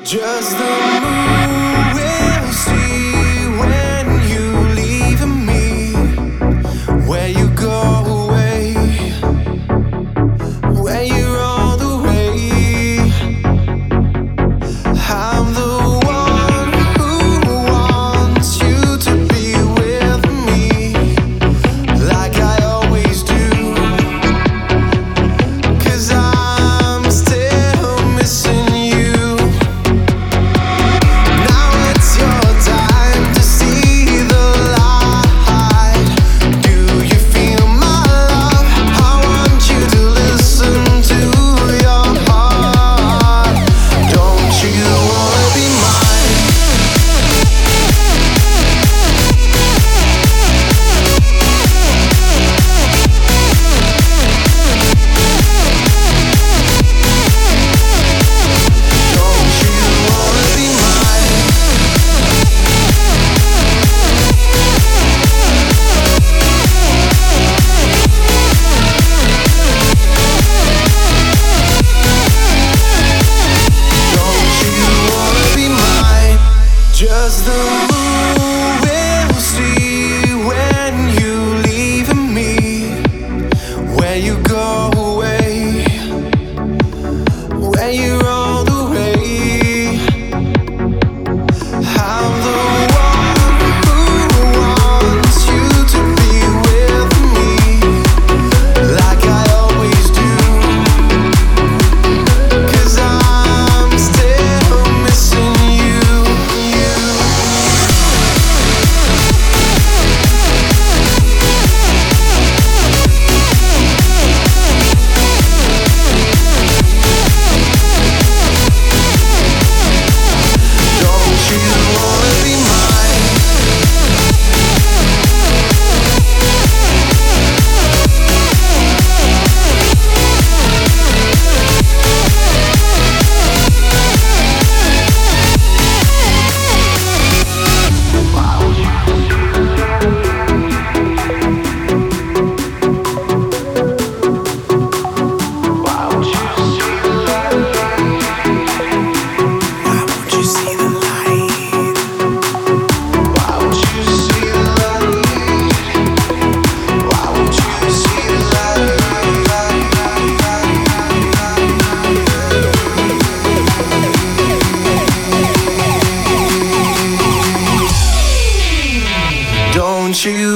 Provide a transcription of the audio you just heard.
Just the moon will see when you leave me, where you go away, where you're all the way. I'm the one who wants you to be with me, like I always do, 'cause I'm still missing you. Now it's your time to see the light. Do you feel my love? I want you to listen to your heart. Don't you wanna be mine? Don't you wanna be mine? Don't you wanna be mine? Just the moon will see when you leave me, where you go away, where you're all the way. I'm the one who wants you to be with me, like I always do, 'cause I'm still missing you. Don't you wanna be mine? Why won't you see the light? Why won't you see the light? Why won't you see the light? Why won't you see the light? Don't you